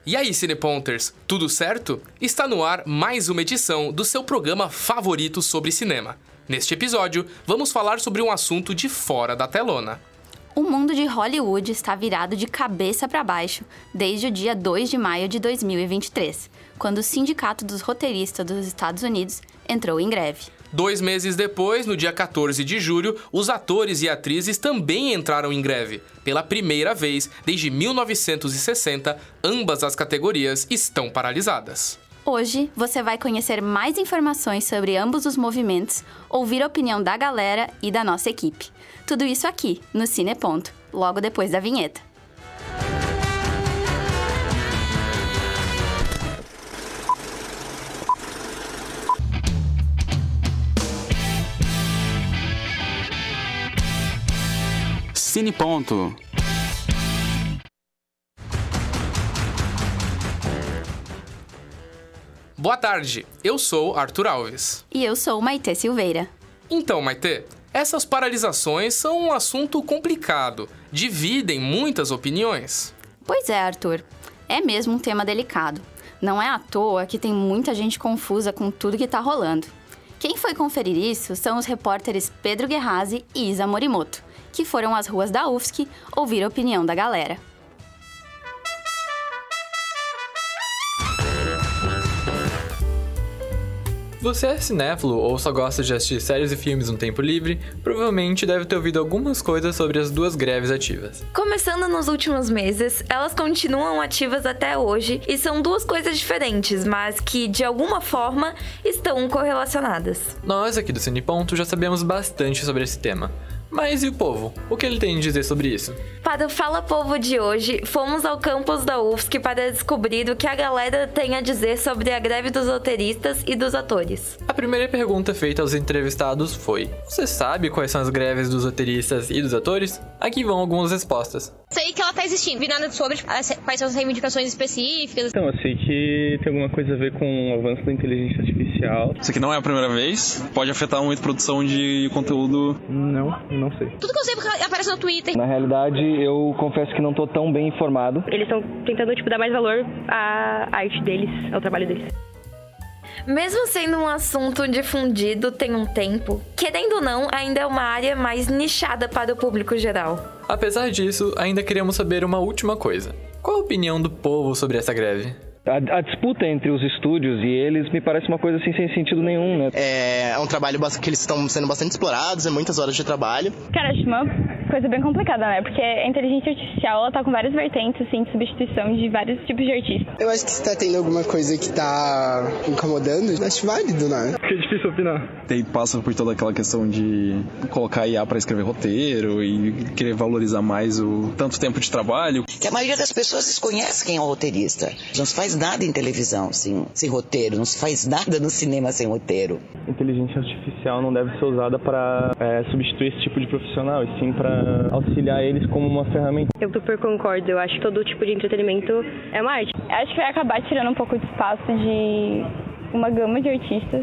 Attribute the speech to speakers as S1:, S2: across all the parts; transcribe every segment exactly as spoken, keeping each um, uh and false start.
S1: E aí, Cineponters, tudo certo? Está no ar mais uma edição do seu programa favorito sobre cinema. Neste episódio, vamos falar sobre um assunto de fora da telona.
S2: O mundo de Hollywood está virado de cabeça para baixo desde o dia dois de maio de dois mil e vinte e três, quando o Sindicato dos Roteiristas dos Estados Unidos entrou em greve.
S1: Dois meses depois, no dia quatorze de julho, os atores e atrizes também entraram em greve. Pela primeira vez desde mil novecentos e sessenta, ambas as categorias estão paralisadas.
S2: Hoje, você vai conhecer mais informações sobre ambos os movimentos, ouvir a opinião da galera e da nossa equipe. Tudo isso aqui, no Cineponto, logo depois da vinheta.
S3: Cineponto.
S1: Boa tarde, eu sou Arthur Alves.
S2: E eu sou Maitê Silveira.
S1: Então, Maitê, essas paralisações são um assunto complicado, dividem muitas opiniões.
S2: Pois é, Arthur, é mesmo um tema delicado. Não é à toa que tem muita gente confusa com tudo que tá rolando. Quem foi conferir isso são os repórteres Pedro Guerrazi e Isa Morimoto, que foram às ruas da U F S C ouvir a opinião da galera.
S4: Você é cinéfilo ou só gosta de assistir séries e filmes no tempo livre, provavelmente deve ter ouvido algumas coisas sobre as duas greves ativas.
S5: Começando nos últimos meses, elas continuam ativas até hoje e são duas coisas diferentes, mas que, de alguma forma, estão correlacionadas.
S4: Nós aqui do Cineponto já sabemos bastante sobre esse tema. Mas e o povo? O que ele tem a dizer sobre isso?
S5: Para o Fala Povo de hoje, fomos ao campus da U F S C para descobrir o que a galera tem a dizer sobre a greve dos roteiristas e dos atores.
S4: A primeira pergunta feita aos entrevistados foi: você sabe quais são as greves dos roteiristas e dos atores? Aqui vão algumas respostas.
S6: Sei que ela tá existindo, vi nada sobre quais são as reivindicações específicas.
S7: Então, eu sei que tem alguma coisa a ver com o avanço da inteligência artificial.
S8: Isso aqui não é a primeira vez, pode afetar muito a produção de conteúdo.
S7: Não, não sei.
S6: Tudo que eu sei porque aparece no Twitter.
S9: Na realidade, eu confesso que não tô tão bem informado.
S10: Eles estão tentando, tipo, dar mais valor à arte deles, ao trabalho deles.
S5: Mesmo sendo um assunto difundido tem um tempo, querendo ou não, ainda é uma área mais nichada para o público geral.
S4: Apesar disso, ainda queremos saber uma última coisa. Qual a opinião do povo sobre essa greve?
S9: A, a disputa entre os estúdios e eles me parece uma coisa assim sem sentido nenhum, né?
S11: É, é um trabalho que eles estão sendo bastante explorados, é muitas horas de trabalho.
S12: Cara, acho uma coisa bem complicada, né? Porque a inteligência artificial, ela tá com várias vertentes, assim, de substituição de vários tipos de artistas.
S13: Eu acho que se tá tendo alguma coisa que tá incomodando, acho válido, né?
S7: Porque é difícil opinar.
S8: Tem passa por toda aquela questão de colocar I A pra escrever roteiro e querer valorizar mais o tanto tempo de trabalho.
S14: Que a maioria das pessoas desconhece quem é o roteirista. Não se faz nada em televisão sem, sem roteiro, não se faz nada no cinema sem roteiro.
S7: Inteligência artificial não deve ser usada para é, substituir esse tipo de profissional, e sim para auxiliar eles como uma ferramenta.
S10: Eu super concordo, eu acho que todo tipo de entretenimento é uma arte.
S12: Acho que vai acabar tirando um pouco de espaço de uma gama de artistas.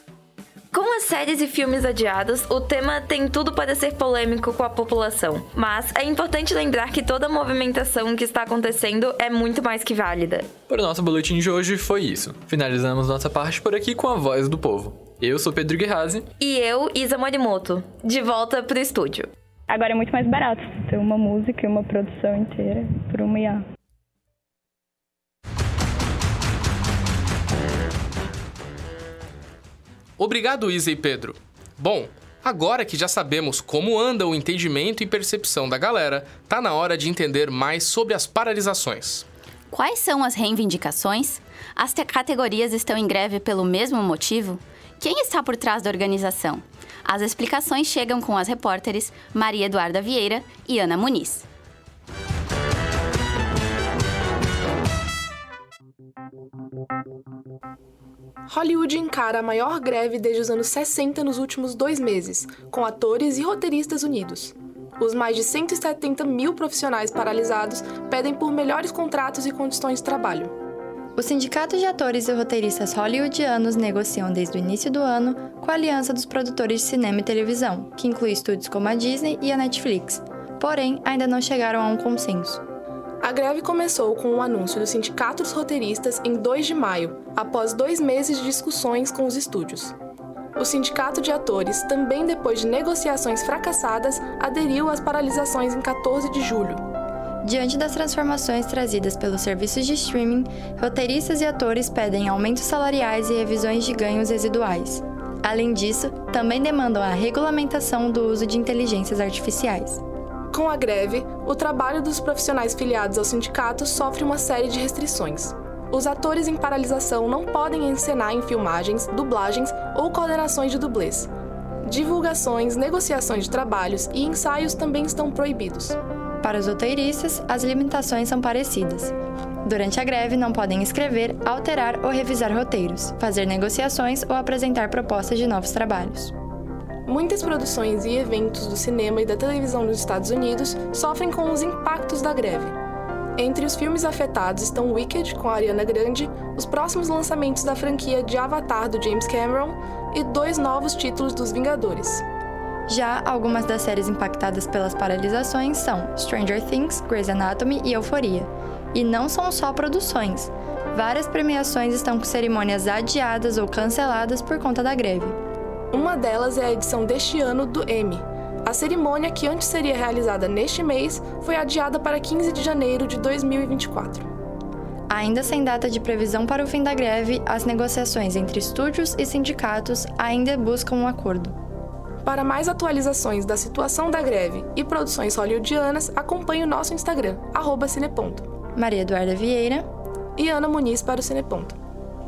S5: Com as séries e filmes adiados, o tema tem tudo para ser polêmico com a população. Mas é importante lembrar que toda a movimentação que está acontecendo é muito mais que válida.
S4: Para o nosso boletim de hoje foi isso. Finalizamos nossa parte por aqui com a voz do povo. Eu sou Pedro Guerrazi.
S5: E eu, Isa Morimoto. De volta pro estúdio.
S12: Agora é muito mais barato ter uma música e uma produção inteira por uma I A.
S1: Obrigado, Isa e Pedro. Bom, agora que já sabemos como anda o entendimento e percepção da galera, tá na hora de entender mais sobre as paralisações.
S2: Quais são as reivindicações? As te- categorias estão em greve pelo mesmo motivo? Quem está por trás da organização? As explicações chegam com as repórteres Maria Eduarda Vieira e Ana Muniz.
S15: Hollywood encara a maior greve desde os anos sessenta nos últimos dois meses, com atores e roteiristas unidos. Os mais de cento e setenta mil profissionais paralisados pedem por melhores contratos e condições de trabalho.
S16: Os sindicatos de atores e roteiristas hollywoodianos negociam desde o início do ano com a Aliança dos Produtores de Cinema e Televisão, que inclui estúdios como a Disney e a Netflix. Porém, ainda não chegaram a um consenso.
S15: A greve começou com o anúncio do Sindicato dos Roteiristas em dois de maio, após dois meses de discussões com os estúdios. O Sindicato de Atores, também depois de negociações fracassadas, aderiu às paralisações em quatorze de julho.
S16: Diante das transformações trazidas pelos serviços de streaming, roteiristas e atores pedem aumentos salariais e revisões de ganhos residuais. Além disso, também demandam a regulamentação do uso de inteligências artificiais.
S15: Com a greve, o trabalho dos profissionais filiados ao sindicato sofre uma série de restrições. Os atores em paralisação não podem encenar em filmagens, dublagens ou coordenações de dublês. Divulgações, negociações de trabalhos e ensaios também estão proibidos.
S16: Para os roteiristas, as limitações são parecidas. Durante a greve, não podem escrever, alterar ou revisar roteiros, fazer negociações ou apresentar propostas de novos trabalhos.
S15: Muitas produções e eventos do cinema e da televisão nos Estados Unidos sofrem com os impactos da greve. Entre os filmes afetados estão Wicked, com a Ariana Grande, os próximos lançamentos da franquia de Avatar do James Cameron e dois novos títulos dos Vingadores.
S16: Já algumas das séries impactadas pelas paralisações são Stranger Things, Grey's Anatomy e Euphoria. E não são só produções. Várias premiações estão com cerimônias adiadas ou canceladas por conta da greve.
S15: Uma delas é a edição deste ano do Emmy. A cerimônia, que antes seria realizada neste mês, foi adiada para quinze de janeiro de dois mil e vinte e quatro.
S16: Ainda sem data de previsão para o fim da greve, as negociações entre estúdios e sindicatos ainda buscam um acordo.
S15: Para mais atualizações da situação da greve e produções hollywoodianas, acompanhe o nosso Instagram, arroba Cineponto.
S16: Maria Eduarda Vieira
S15: e Ana Muniz para o Cineponto.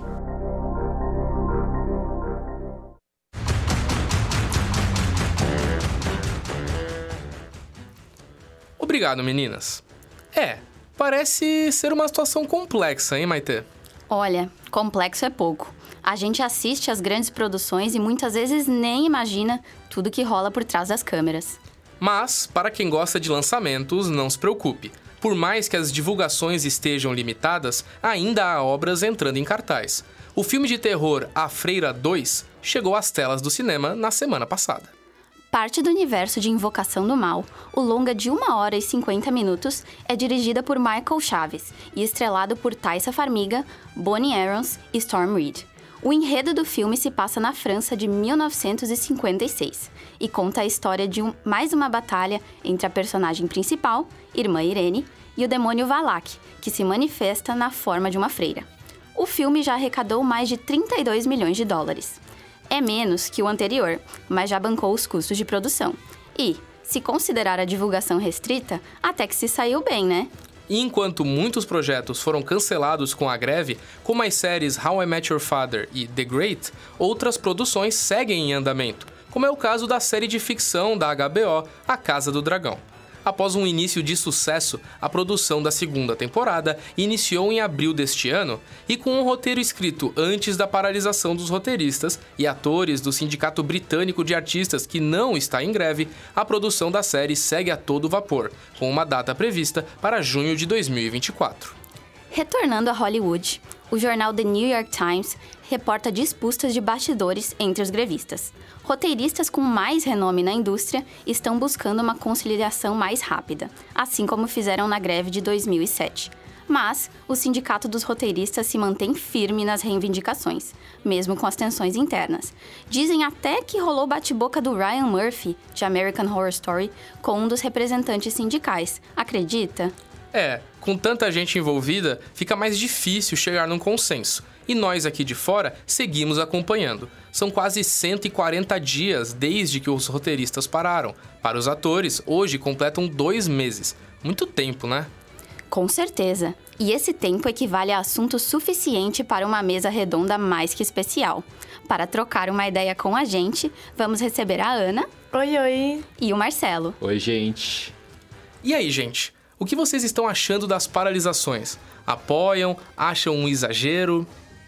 S1: Obrigado, meninas. É, parece ser uma situação complexa, hein, Maitê?
S2: Olha, complexo é pouco. A gente assiste às grandes produções e muitas vezes nem imagina tudo que rola por trás das câmeras.
S1: Mas, para quem gosta de lançamentos, não se preocupe. Por mais que as divulgações estejam limitadas, ainda há obras entrando em cartaz. O filme de terror A Freira dois chegou às telas do cinema na semana passada.
S2: Parte do universo de Invocação do Mal, o longa de uma hora e cinquenta minutos é dirigida por Michael Chaves e estrelado por Taissa Farmiga, Bonnie Aarons e Storm Reid. O enredo do filme se passa na França de mil novecentos e cinquenta e seis e conta a história de um, mais uma batalha entre a personagem principal, Irmã Irene, e o demônio Valak, que se manifesta na forma de uma freira. O filme já arrecadou mais de trinta e dois milhões de dólares. É menos que o anterior, mas já bancou os custos de produção. E, se considerar a divulgação restrita, até que se saiu bem, né?
S1: E enquanto muitos projetos foram cancelados com a greve, como as séries How I Met Your Father e The Great, outras produções seguem em andamento, como é o caso da série de ficção da H B O, A Casa do Dragão. Após um início de sucesso, a produção da segunda temporada iniciou em abril deste ano e com um roteiro escrito antes da paralisação dos roteiristas e atores do Sindicato Britânico de Artistas, que não está em greve, a produção da série segue a todo vapor, com uma data prevista para junho de dois mil e vinte e quatro.
S2: Retornando a Hollywood, o jornal The New York Times reporta disputas de bastidores entre os grevistas. Roteiristas com mais renome na indústria estão buscando uma conciliação mais rápida, assim como fizeram na greve de dois mil e sete. Mas o Sindicato dos Roteiristas se mantém firme nas reivindicações, mesmo com as tensões internas. Dizem até que rolou bate-boca do Ryan Murphy, de American Horror Story, com um dos representantes sindicais. Acredita?
S1: É, com tanta gente envolvida, fica mais difícil chegar num consenso. E nós aqui de fora seguimos acompanhando. São quase cento e quarenta dias desde que os roteiristas pararam. Para os atores, hoje completam dois meses. Muito tempo, né?
S2: Com certeza. E esse tempo equivale a assunto suficiente para uma mesa redonda mais que especial. Para trocar uma ideia com a gente, vamos receber a Ana.
S5: Oi, oi.
S2: E o Marcelo.
S3: Oi, gente.
S1: E aí, gente? O que vocês estão achando das paralisações? Apoiam? Acham um exagero?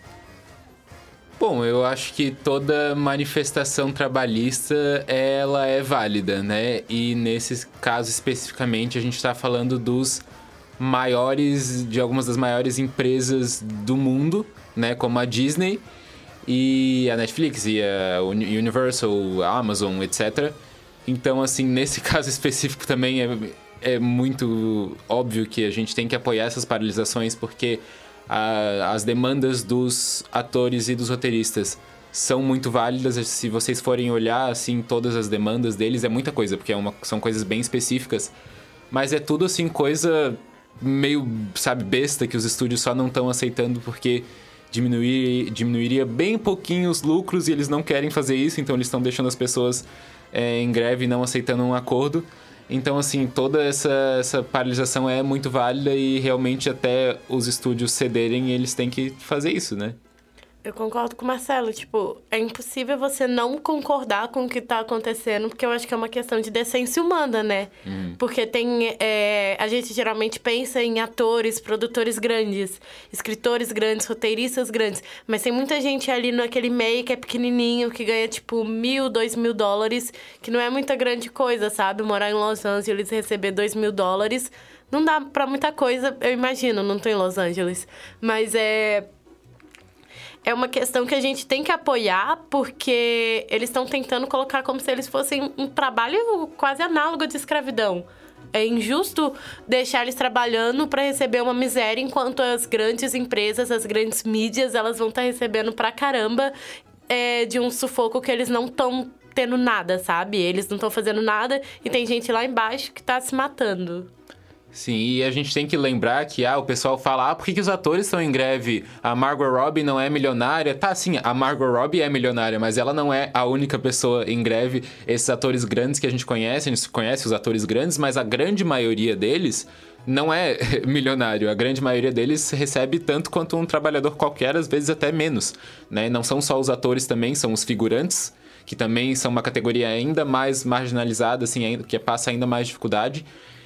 S3: Bom, eu acho que toda manifestação trabalhista, ela é válida, né? E nesse caso especificamente, a gente está falando dos maiores, de algumas das maiores empresas do mundo, né? Como a Disney e a Netflix e a Universal, a Amazon, etcétera. Então, assim, nesse caso específico também é é muito óbvio que a gente tem que apoiar essas paralisações, porque a, as demandas dos atores e dos roteiristas são muito válidas. Se vocês forem olhar, assim, todas as demandas deles, é muita coisa, porque é uma, são coisas bem específicas. Mas é tudo, assim, coisa meio, sabe, besta, que os estúdios só não estão aceitando porque diminuir, diminuiria bem pouquinho os lucros e eles não querem fazer isso, então eles estão deixando as pessoas é, em greve e não aceitando um acordo. Então, assim, toda essa, essa paralisação é muito válida e realmente até os estúdios cederem, eles têm que fazer isso, né?
S17: Eu concordo com o Marcelo, tipo, é impossível você não concordar com o que tá acontecendo, porque eu acho que é uma questão de decência humana, né? Uhum. Porque tem, é, a gente geralmente pensa em atores, produtores grandes, escritores grandes, roteiristas grandes, mas tem muita gente ali naquele meio que é pequenininho, que ganha, tipo, mil, dois mil dólares, que não é muita grande coisa, sabe? Morar em Los Angeles e receber dois mil dólares, não dá pra muita coisa, eu imagino, não tô em Los Angeles, mas é... É uma questão que a gente tem que apoiar, porque eles estão tentando colocar como se eles fossem um trabalho quase análogo de escravidão. É injusto deixar eles trabalhando para receber uma miséria, enquanto as grandes empresas, as grandes mídias, elas vão estar recebendo pra caramba é, de um sufoco que eles não estão tendo nada, sabe? Eles não estão fazendo nada e tem gente lá embaixo que tá se matando.
S3: Sim, e a gente tem que lembrar que ah, o pessoal fala, ah, por que, que os atores estão em greve? A Margot Robbie não é milionária? Tá, sim, a Margot Robbie é milionária, mas ela não é a única pessoa em greve. Esses atores grandes que a gente conhece, a gente conhece os atores grandes, mas a grande maioria deles não é milionário. A grande maioria deles recebe tanto quanto um trabalhador qualquer, às vezes até menos, né? Não são só os atores também, são os figurantes, que também são uma categoria ainda mais marginalizada, assim, que passa ainda mais dificuldade.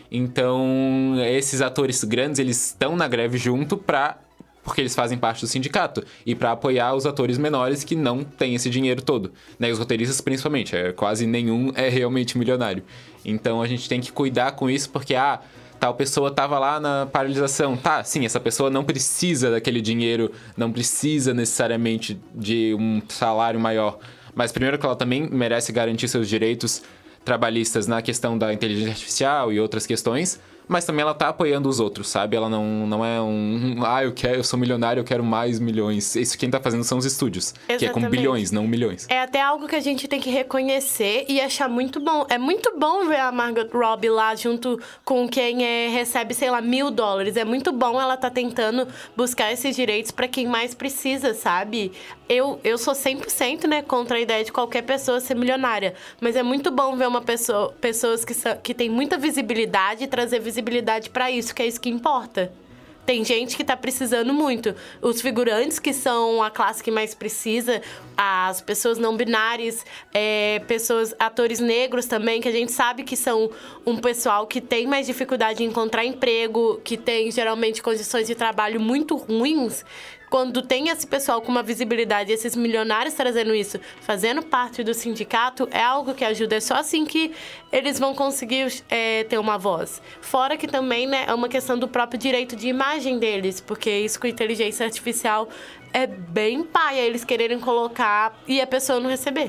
S3: Então, esses atores grandes, eles estão na greve junto pra, porque eles fazem parte do sindicato. E para apoiar os atores menores que não têm esse dinheiro todo. Né? Os roteiristas, principalmente. É, quase nenhum é realmente milionário. Então, a gente tem que cuidar com isso, porque, ah, tal pessoa estava lá na paralisação. Tá, sim, essa pessoa não precisa daquele dinheiro, não precisa necessariamente de um salário maior. Mas, primeiro, que ela também merece garantir seus direitos trabalhistas na questão da inteligência artificial e outras questões, mas também ela tá apoiando os outros, sabe? Ela não, não é um... Ah, eu, quero, eu sou milionário, eu quero mais milhões. Isso quem tá fazendo são os estúdios. Exatamente. Que é com bilhões, não milhões.
S17: É até algo que a gente tem que reconhecer e achar muito bom. É muito bom ver a Margot Robbie lá junto com quem é, recebe, sei lá, mil dólares. É muito bom ela tá tentando buscar esses direitos pra quem mais precisa, sabe? Eu, eu sou cem por cento, né, contra a ideia de qualquer pessoa ser milionária. Mas é muito bom ver uma pessoa, pessoas que, são, que têm muita visibilidade e trazer visibilidade para isso, que é isso que importa. Tem gente que tá precisando muito. Os figurantes, que são a classe que mais precisa, as pessoas não binárias, é, pessoas, atores negros também, que a gente sabe que são um pessoal que tem mais dificuldade em encontrar emprego, que tem geralmente condições de trabalho muito ruins. Quando tem esse pessoal com uma visibilidade, esses milionários trazendo isso, fazendo parte do sindicato, é algo que ajuda. É só assim que eles vão conseguir é, ter uma voz. Fora que também, né, é uma questão do próprio direito de imagem deles, porque isso com inteligência artificial é bem paia eles quererem colocar e a pessoa não receber.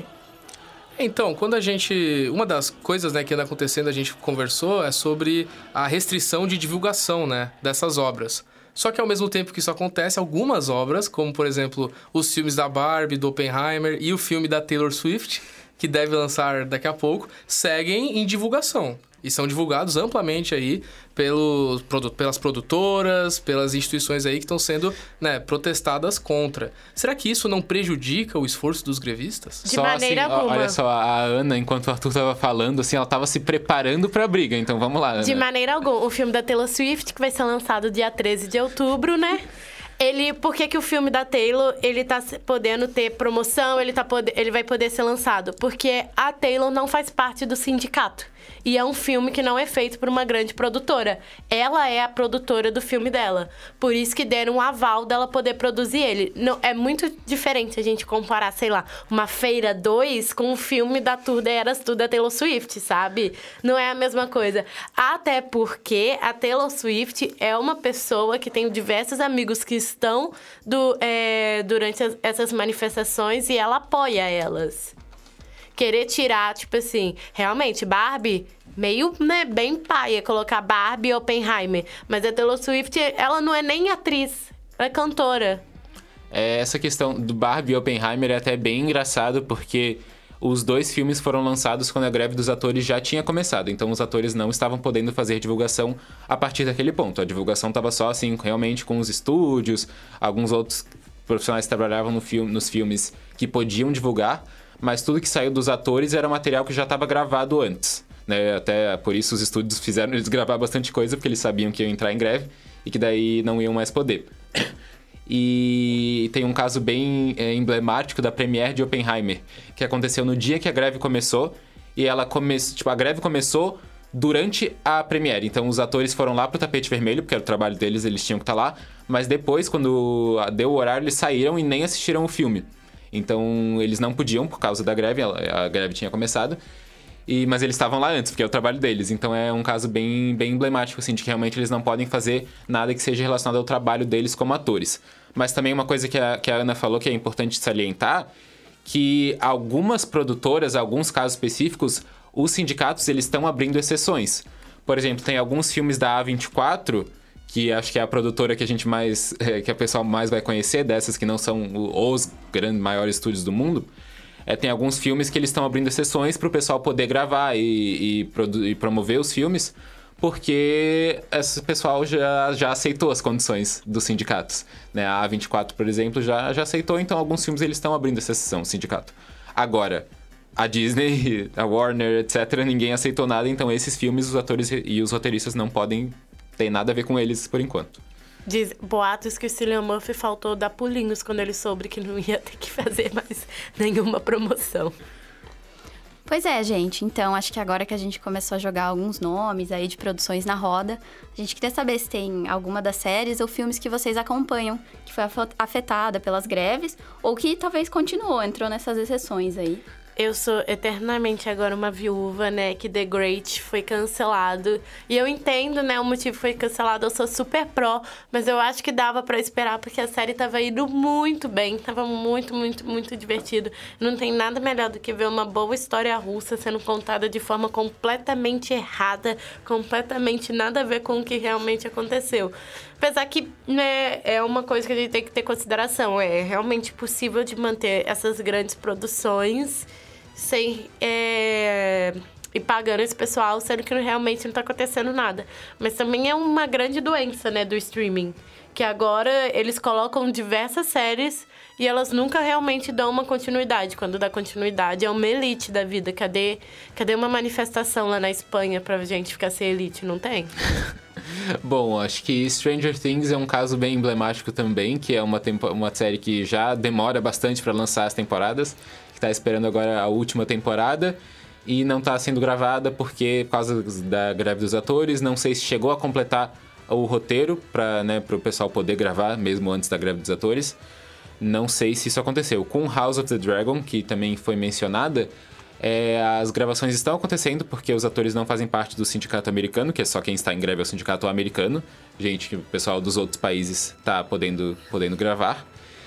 S1: Então, quando a gente... Uma das coisas, né, que anda acontecendo, a gente conversou, é sobre a restrição de divulgação, né, dessas obras. Só que ao mesmo tempo que isso acontece, algumas obras, como por exemplo os filmes da Barbie, do Oppenheimer e o filme da Taylor Swift, que deve lançar daqui a pouco, seguem em divulgação. E são divulgados amplamente aí pelos, pelas produtoras, pelas instituições aí que estão sendo, né, protestadas contra. Será que isso não prejudica o esforço dos grevistas?
S17: De só maneira
S3: assim,
S17: alguma.
S3: Olha só, a Ana, enquanto o Arthur estava falando, assim, ela estava se preparando para a briga. Então vamos lá, Ana.
S17: De maneira alguma. O filme da Taylor Swift, que vai ser lançado dia treze de outubro, né? Ele, por que que o filme da Taylor, ele tá podendo ter promoção, ele, tá pode, ele vai poder ser lançado? Porque a Taylor não faz parte do sindicato. E é um filme que não é feito por uma grande produtora. Ela é a produtora do filme dela. Por isso que deram um aval dela poder produzir ele. Não, é muito diferente a gente comparar, sei lá, uma Feira dois com um filme da Tour de Eras Tour da Taylor Swift, sabe? Não é a mesma coisa. Até porque a Taylor Swift é uma pessoa que tem diversos amigos que estão do, é, durante as, essas manifestações e ela apoia elas. Querer tirar, tipo assim, realmente, Barbie meio, né, bem paia colocar Barbie e Oppenheimer. Mas a Taylor Swift, ela não é nem atriz, ela é cantora.
S3: É, essa questão do Barbie e Oppenheimer é até bem engraçado, porque os dois filmes foram lançados quando a greve dos atores já tinha começado. Então, os atores não estavam podendo fazer divulgação a partir daquele ponto. A divulgação estava só, assim, realmente com os estúdios, alguns outros profissionais que trabalhavam no filme, nos filmes que podiam divulgar, mas tudo que saiu dos atores era material que já estava gravado antes, né? Até por isso os estúdios fizeram eles gravar bastante coisa, porque eles sabiam que iam entrar em greve e que daí não iam mais poder. E tem um caso bem é, emblemático da premiere de Oppenheimer, que aconteceu no dia que a greve começou, e ela começou, tipo, a greve começou durante a premiere. Então os atores foram lá pro tapete vermelho, porque era o trabalho deles, eles tinham que estar lá, mas depois, quando deu o horário, eles saíram e nem assistiram o filme. Então eles não podiam, por causa da greve, a greve tinha começado, e, mas eles estavam lá antes, porque é o trabalho deles. Então é um caso bem, bem emblemático, assim, de que realmente eles não podem fazer nada que seja relacionado ao trabalho deles como atores. Mas também uma coisa que a, que a Ana falou que é importante salientar, que algumas produtoras, alguns casos específicos, os sindicatos eles estão abrindo exceções. Por exemplo, tem alguns filmes da A vinte e quatro, que acho que é a produtora que a gente mais, é, que a pessoa mais vai conhecer, dessas que não são os grandes, maiores estúdios do mundo. É, tem alguns filmes que eles estão abrindo exceções para o pessoal poder gravar e, e, produ- e promover os filmes, porque esse pessoal já, já aceitou as condições dos sindicatos, né? A A vinte e quatro, por exemplo, já, já aceitou, então alguns filmes eles estão abrindo essa exceção, o sindicato. Agora, a Disney, a Warner, etcétera, ninguém aceitou nada, então esses filmes, os atores e os roteiristas não podem ter nada a ver com eles por enquanto.
S17: Diz boatos que o Cillian Murphy faltou dar pulinhos quando ele soube que não ia ter que fazer mais nenhuma promoção.
S2: Pois é, gente. Então, acho que agora que a gente começou a jogar alguns nomes aí de produções na roda, a gente queria saber se tem alguma das séries ou filmes que vocês acompanham, que foi afetada pelas greves, ou que talvez continuou, entrou nessas exceções aí.
S17: Eu sou eternamente agora uma viúva, né, que The Great foi cancelado. E eu entendo, né, o motivo que foi cancelado, eu sou super pró, mas eu acho que dava pra esperar, porque a série tava indo muito bem, tava muito, muito, muito divertido. Não tem nada melhor do que ver uma boa história russa sendo contada de forma completamente errada, completamente nada a ver com o que realmente aconteceu. Apesar que, né, é uma coisa que a gente tem que ter consideração, é realmente possível de manter essas grandes produções sem é, ir pagando esse pessoal, sendo que realmente não está acontecendo nada. Mas também é uma grande doença, né, do streaming, que agora eles colocam diversas séries e elas nunca realmente dão uma continuidade. Quando dá continuidade é uma elite da vida. Cadê, cadê uma manifestação lá na Espanha pra gente ficar sem elite? Não tem?
S3: Bom, acho que Stranger Things é um caso bem emblemático também, que é uma, tempo, uma série que já demora bastante para lançar as temporadas, que tá esperando agora a última temporada e não tá sendo gravada porque, por causa da greve dos atores, não sei se chegou a completar o roteiro para, né, o pessoal poder gravar, mesmo antes da greve dos atores. Não sei se isso aconteceu. Com House of the Dragon, que também foi mencionada, é, as gravações estão acontecendo porque os atores não fazem parte do sindicato americano, que é só quem está em greve é o sindicato americano. Gente, o pessoal dos outros países está podendo, podendo gravar.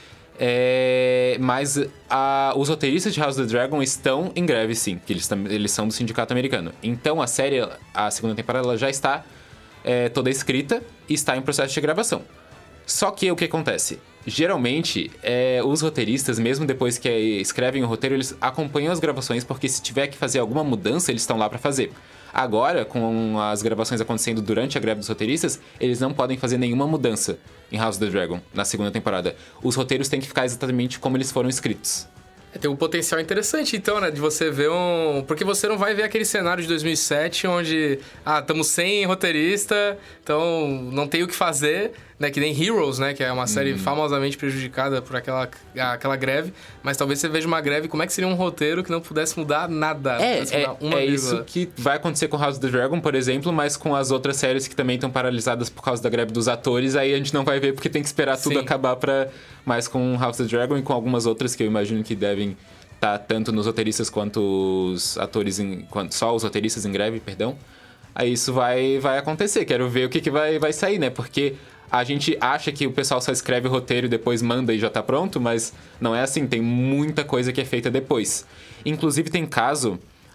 S3: É, mas a, os roteiristas de House of the Dragon estão em greve, sim, que eles, eles são do sindicato americano. Então a série, a segunda temporada, ela já está é, toda escrita e está em processo de gravação. Só que o que acontece? Geralmente, é, os roteiristas, mesmo depois que escrevem o roteiro, eles acompanham as gravações, porque se tiver que fazer alguma mudança, eles estão lá para fazer. Agora, com as gravações acontecendo durante a greve dos roteiristas, eles não podem fazer nenhuma mudança em House of the Dragon, na segunda temporada. Os roteiros têm que ficar exatamente como eles foram escritos.
S1: Tem um potencial interessante, então, né? De você ver um... Porque você não vai ver aquele cenário de dois mil e sete, onde... Ah, estamos sem roteirista, então não tem o que fazer, né? Que nem Heroes, né? Que é uma série hum. famosamente prejudicada por aquela, aquela greve. Mas talvez você veja uma greve, como é que seria um roteiro que não pudesse mudar nada?
S3: É, é, uma é isso que vai acontecer com House of the Dragon, por exemplo, mas com as outras séries que também estão paralisadas por causa da greve dos atores, aí a gente não vai ver porque tem que esperar tudo Sim. acabar pra... Mas com House of the Dragon e com algumas outras que eu imagino que devem estar tanto nos roteiristas quanto os atores, em, quanto, só os roteiristas em greve, perdão. Aí isso vai, vai acontecer, quero ver o que, que vai, vai sair, né? Porque a gente acha que o pessoal só escreve o roteiro e depois manda e já tá pronto, mas não é assim, tem muita coisa que é feita depois. Inclusive tem caso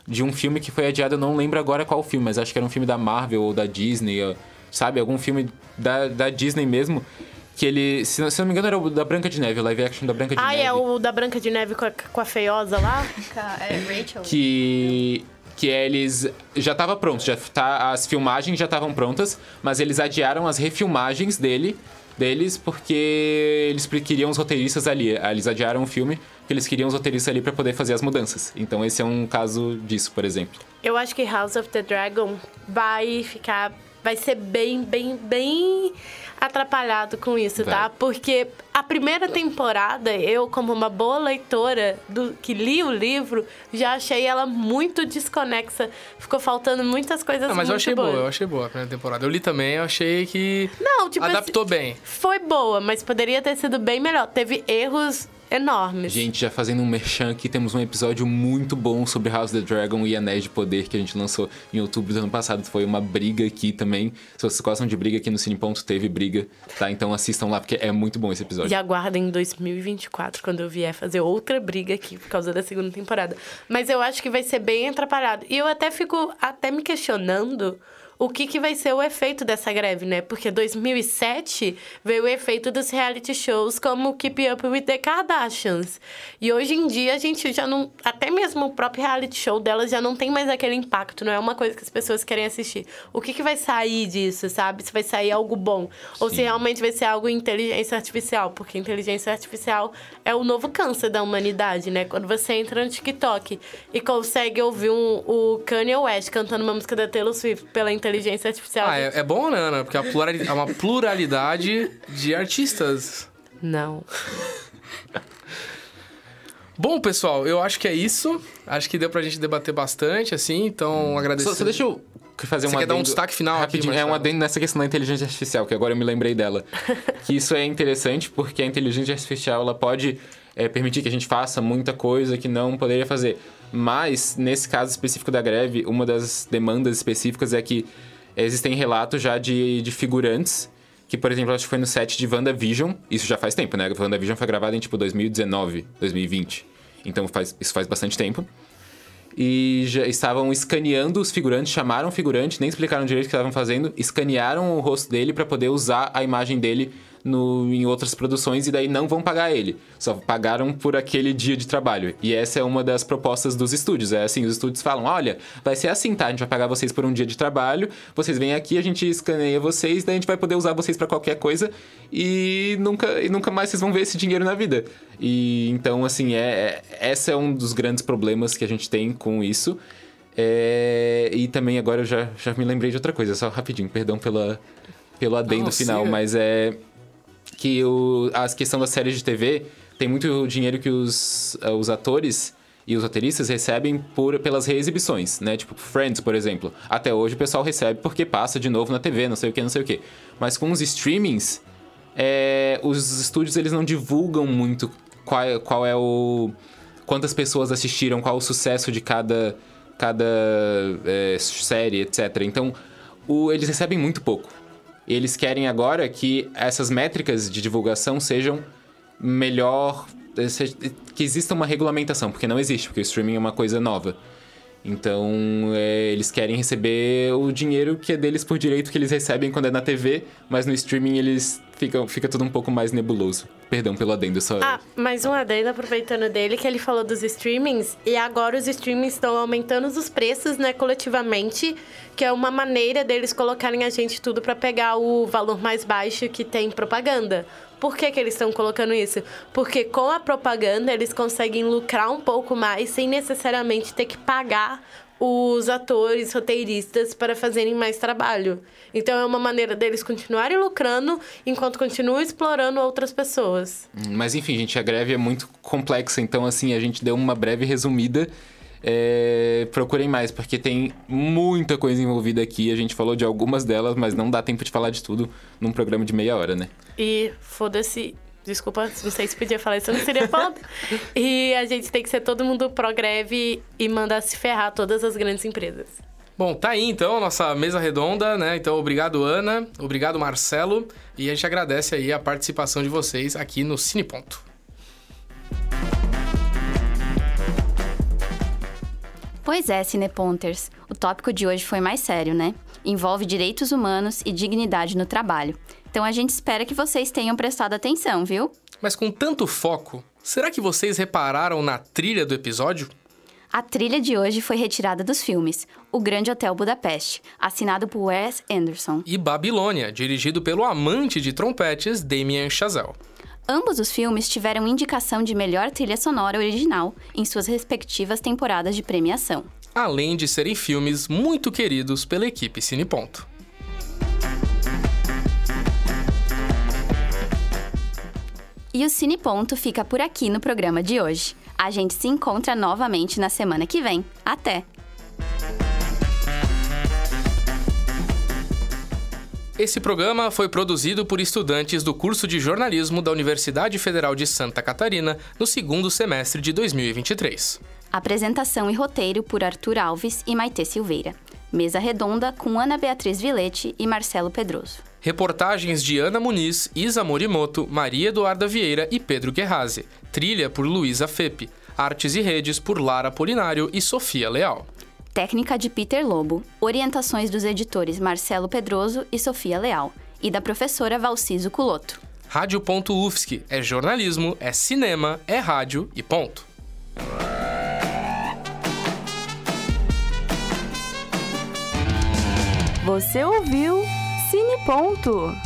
S3: de um filme que foi adiado, eu não lembro agora qual filme, mas acho que era um filme da Marvel ou da Disney, sabe? Algum filme da, da Disney mesmo, que ele, se não, se não me engano, era o da Branca de Neve, o live action da Branca de
S17: ah,
S3: Neve.
S17: Ah, é o da Branca de Neve com a, com a feiosa lá?
S2: É Rachel.
S3: Que... que eles... Já estava pronto, já tá, as filmagens já estavam prontas, mas eles adiaram as refilmagens dele, deles porque eles queriam os roteiristas ali. Eles adiaram o filme porque eles queriam os roteiristas ali para poder fazer as mudanças. Então esse é um caso disso, por exemplo.
S17: Eu acho que House of the Dragon vai ficar... Vai ser bem, bem, bem atrapalhado com isso, vai. Tá? Porque a primeira temporada, eu, como uma boa leitora do, que li o livro, já achei ela muito desconexa. Ficou faltando muitas coisas muito boas.
S1: Mas eu achei boa, eu achei boa a primeira temporada. Eu li também, eu achei que
S17: Não, tipo
S1: adaptou
S17: assim,
S1: bem.
S17: Foi boa, mas poderia ter sido bem melhor. Teve erros enormes.
S3: Gente, já fazendo um merchan aqui, temos um episódio muito bom sobre House of the Dragon e Anéis de Poder que a gente lançou em outubro do ano passado. Foi uma briga aqui também. Se vocês gostam de briga, aqui no Cine Ponto teve briga, tá? Então assistam lá, porque é muito bom esse episódio.
S17: E aguardem em dois mil e vinte e quatro, quando eu vier fazer outra briga aqui por causa da segunda temporada. Mas eu acho que vai ser bem atrapalhado. E eu até fico até me questionando o que, que vai ser o efeito dessa greve, né? Porque em dois mil e sete veio o efeito dos reality shows como Keep Up with the Kardashians. E hoje em dia a gente já não... Até mesmo o próprio reality show delas já não tem mais aquele impacto, não é uma coisa que as pessoas querem assistir. O que, que vai sair disso, sabe? Se vai sair algo bom. Sim. Ou se realmente vai ser algo inteligência artificial. Porque inteligência artificial é o novo câncer da humanidade, né? Quando você entra no TikTok e consegue ouvir um, o Kanye West cantando uma música da Taylor Swift pela internet, inteligência artificial.
S1: Ah, é, é bom, né, Ana? Porque é uma pluralidade de artistas.
S17: Não.
S1: Bom, pessoal, eu acho que é isso. Acho que deu pra gente debater bastante, assim, então agradecer.
S3: Só, só deixa eu fazer um
S1: Você
S3: adendo.
S1: quer dar um destaque final
S3: rapidinho?
S1: aqui?
S3: É um adendo nessa questão da inteligência artificial, que agora eu me lembrei dela. Que isso é interessante porque a inteligência artificial, ela pode é, permitir que a gente faça muita coisa que não poderia fazer. Mas, nesse caso específico da greve, uma das demandas específicas é que existem relatos já de, de figurantes, que, por exemplo, acho que foi no set de WandaVision, isso já faz tempo, né? WandaVision foi gravado em, tipo, dois mil e dezenove, dois mil e vinte. Então, faz, isso faz bastante tempo. E já estavam escaneando os figurantes, chamaram o figurante, nem explicaram direito o que estavam fazendo, escanearam o rosto dele para poder usar a imagem dele no, em outras produções e daí não vão pagar ele. Só pagaram por aquele dia de trabalho. E essa é uma das propostas dos estúdios. É assim, os estúdios falam, olha, vai ser assim, tá? A gente vai pagar vocês por um dia de trabalho, vocês vêm aqui, a gente escaneia vocês, daí a gente vai poder usar vocês para qualquer coisa e nunca, e nunca mais vocês vão ver esse dinheiro na vida. E então, assim, é, é, esse é um dos grandes problemas que a gente tem com isso. É, e também agora eu já, já me lembrei de outra coisa, só rapidinho, perdão pela, pelo adendo Não, final, sim. mas é que o, a questão das séries de T V tem muito dinheiro que os, os atores e os roteiristas recebem por, pelas reexibições, né? Tipo, Friends, por exemplo. Até hoje o pessoal recebe porque passa de novo na T V, não sei o que, não sei o que. Mas com os streamings, é, os estúdios eles não divulgam muito qual, qual é o... quantas pessoas assistiram, qual o sucesso de cada, cada é, série, etcétera. Então, o, eles recebem muito pouco. Eles querem agora que essas métricas de divulgação sejam melhor... que exista uma regulamentação, porque não existe, porque o streaming é uma coisa nova. Então, é, eles querem receber o dinheiro que é deles por direito que eles recebem quando é na T V, mas no streaming eles ficam, fica tudo um pouco mais nebuloso. Perdão pelo adendo, só...
S17: Ah, mais um adendo, aproveitando dele, que ele falou dos streamings, e agora os streamings estão aumentando os preços, né, coletivamente, que é uma maneira deles colocarem a gente tudo para pegar o valor mais baixo que tem propaganda. Por que que eles estão colocando isso? Porque com a propaganda eles conseguem lucrar um pouco mais sem necessariamente ter que pagar os atores, roteiristas para fazerem mais trabalho. Então é uma maneira deles continuarem lucrando enquanto continuam explorando outras pessoas.
S3: Mas enfim, gente, a greve é muito complexa, então assim, a gente deu uma breve resumida. É, procurem mais, porque tem muita coisa envolvida aqui. A gente falou de algumas delas, mas não dá tempo de falar de tudo num programa de meia hora, né?
S17: E foda-se, desculpa, não sei se podia falar isso, não seria foda. E a gente tem que ser todo mundo pró-greve e mandar se ferrar todas as grandes empresas.
S1: Bom, tá aí então a nossa mesa redonda, né? Então, obrigado, Ana, obrigado, Marcelo, e a gente agradece aí a participação de vocês aqui no Cine Ponto.
S2: Pois é, Cineponters. O tópico de hoje foi mais sério, né? Envolve direitos humanos e dignidade no trabalho. Então a gente espera que vocês tenham prestado atenção, viu?
S1: Mas com tanto foco, será que vocês repararam na trilha do episódio?
S2: A trilha de hoje foi retirada dos filmes O Grande Hotel Budapeste, assinado por Wes Anderson,
S1: e Babilônia, dirigido pelo amante de trompetes Damien Chazelle.
S2: Ambos os filmes tiveram indicação de melhor trilha sonora original em suas respectivas temporadas de premiação,
S1: além de serem filmes muito queridos pela equipe Cineponto.
S2: E o Cineponto fica por aqui no programa de hoje. A gente se encontra novamente na semana que vem. Até!
S1: Esse programa foi produzido por estudantes do curso de jornalismo da Universidade Federal de Santa Catarina no segundo semestre de dois mil e vinte e três.
S2: Apresentação e roteiro por Arthur Alves e Maitê Silveira. Mesa redonda com Ana Beatriz Vilete e Marcelo Pedroso.
S1: Reportagens de Ana Muniz, Isa Morimoto, Maria Eduarda Vieira e Pedro Guerrazi. Trilha por Luísa Fepe. Artes e redes por Lara Polinário e Sofia Leal.
S2: Técnica de Peter Lobo. Orientações dos editores Marcelo Pedroso e Sofia Leal. E da professora Valciso Culoto.
S1: Rádio.UFSC é jornalismo, é cinema, é rádio e ponto.
S18: Você ouviu Cineponto.